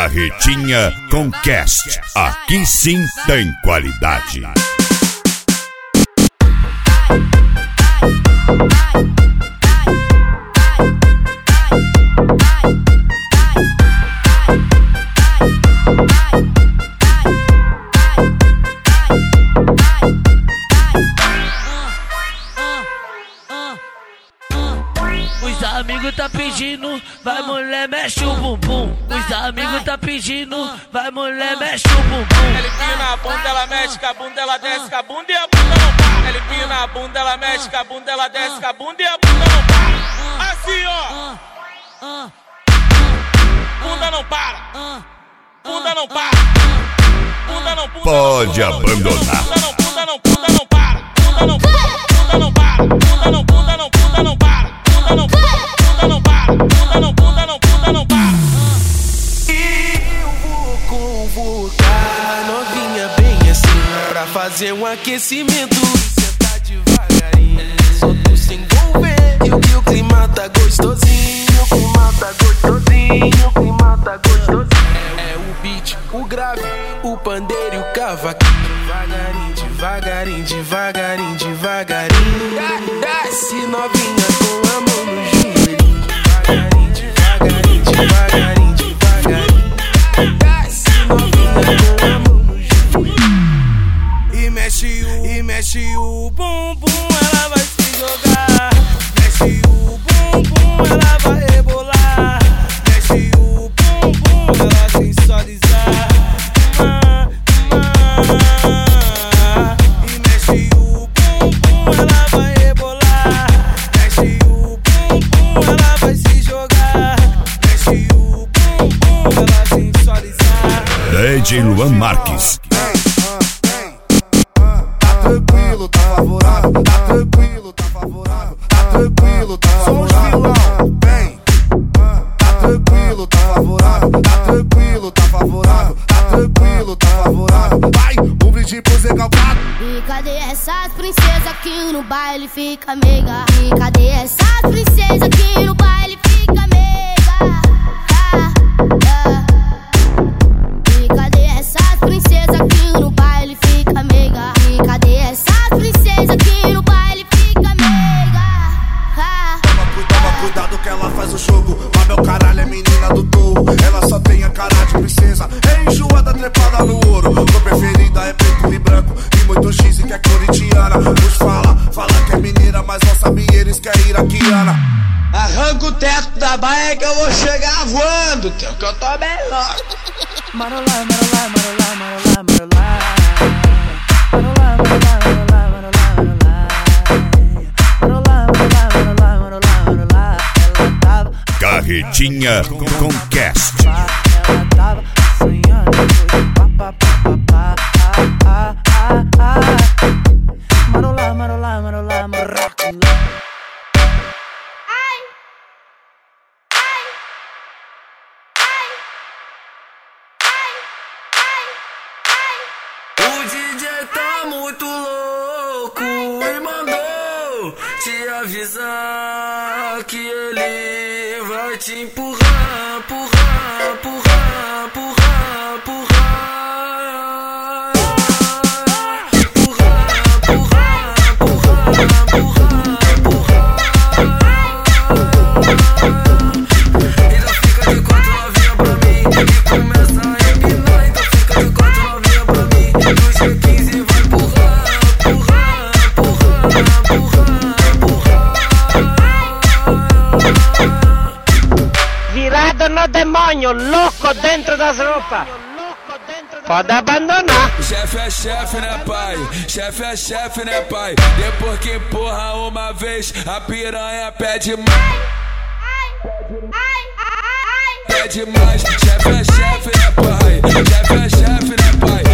Carretinha com Cast. Aqui sim tem qualidade. Os amigos tá pedindo, vai mulher, mexe o bumbum. Os amigos tá pedindo, vai mulher, mexe o bumbum. Ele empina a bunda, ela mexe com a bunda, ela desce com a bunda e a bunda não para. Ele empina a bunda, ela mexe com a bunda, ela desce com a bunda e a bunda não para. Assim, ó. Bunda não para. Bunda não para. Bunda não para. Pode abandonar. Bunda não para. Bunda não para. Bunda não para. Bunda não para. Bunda não para. Bunda não para. Bunda não para. Bunda não para. E eu vou convocar a novinha bem assim pra fazer um aquecimento e sentar devagarinho. Só tu se envolver e o clima tá gostosinho. O clima tá gostosinho. O clima tá gostosinho. É o beat, o grave, o pandeiro e o cavaquinho. Devagarinho, devagarinho, devagarinho, devagarinho. Desce novinha com a mão no joelho. Devagarinho, devagarinho, devagarinho, devagarinho. Desce novinha com a mão no joelho. E mexe o bumbum, ela vai se jogar. Mexe o bumbum, ela vai rebolar. Mexe o bumbum, ela sensualizar. E mexe o bumbum, ela vai rebolar. Mexe o bumbum, ela vai se jogar. Mexe o bumbum, ela sensualizar. DJ Luan Marques. Tranquilo, tá favorável, tá tranquilo, tá favorável, tá tranquilo, tá favorável, vem. Tá tranquilo, tá favorável, tá tranquilo, tá favorável, tá tranquilo, tá favorável. Vai, um brinde pro Zé Calcado. E cadê essas princesas que no baile fica meiga? E cadê essas princesas que no baile fica meiga? E cadê essas princesas que no baile fica meiga? E cadê essas princesas que no baile fica meiga? Toma cuidado que ela faz o jogo. Mas meu caralho é menina do touro. Ela só tem a cara de princesa. É enjoada, trepada no ouro. Sua preferida é preto e branco. E muitos dizem que é corintiana. Nos fala que é mineira, mas não sabe eles que é iraquiana. Arranca o teto da baia que eu vou chegar voando, teu que eu tô melhor. Marolá, marolá, marolá, marolá, marolá. Marolá, marolá, marolá, marolá, marolá. Marolá, marolá, marolá, marolá, marolá. Ela tava Carretinha com Cast. Ela tava sonhando hoje, pá, pá, pá, pá, pá, Marolá, marolá, marolá, marolá. O DJ tá muito louco e mandou te avisar que ele vai te empurrar, empurrar, empurrar, empurrar, empurrar. Empurrar, empurrar, empurrar, empurrar, empurrar. Então fica de quatro novinha pra mim e começa a empinar. Então fica de quatro novinha pra mim. Do G15 vai empurrar, empurrar, empurrar, empurrar, empurrar. Virado no demônio, louco dentro das roupas. Pode abandonar. Chefe é chefe, né, pai? Chefe é chefe, né, pai? Depois que empurra uma vez, a piranha pede mais. Pede mais. Chefe é chefe, né, pai? Chefe é chefe, né, pai?